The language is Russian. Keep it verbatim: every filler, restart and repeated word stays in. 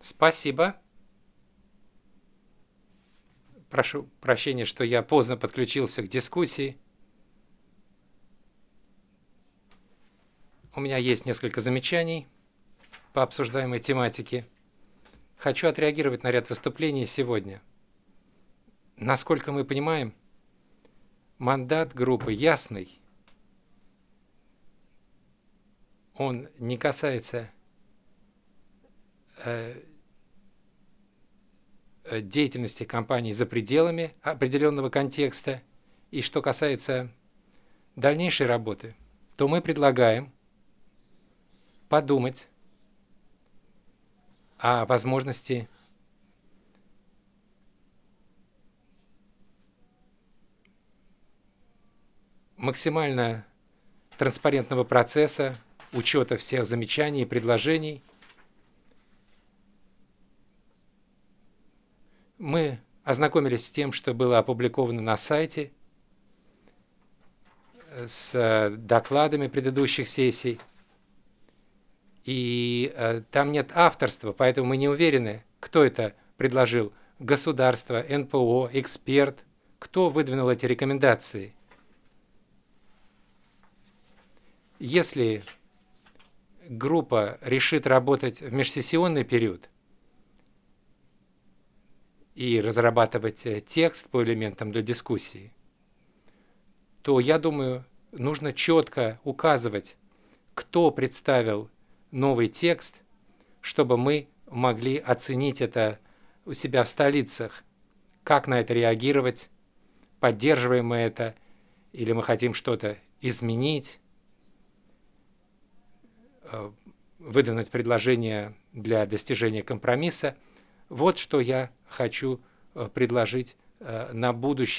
Спасибо. Прошу прощения, что я поздно подключился к дискуссии. У меня есть несколько замечаний по обсуждаемой тематике. Хочу отреагировать на ряд выступлений сегодня. Насколько мы понимаем, мандат группы ясный. Он не касается э, деятельности компании за пределами определенного контекста. И что касается дальнейшей работы, то мы предлагаем подумать о возможности максимально транспарентного процесса, учета всех замечаний и предложений. Мы ознакомились с тем, что было опубликовано на сайте, с докладами предыдущих сессий. И э, там нет авторства, поэтому мы не уверены, кто это предложил. Государство, эн пэ о, эксперт. Кто выдвинул эти рекомендации? Если группа решит работать в межсессионный период и разрабатывать текст по элементам для дискуссии, то, я думаю, нужно четко указывать, кто представил новый текст, чтобы мы могли оценить это у себя в столицах, как на это реагировать, поддерживаем мы это, или мы хотим что-то изменить, выдвинуть предложение для достижения компромисса. Вот что я хочу предложить на будущее.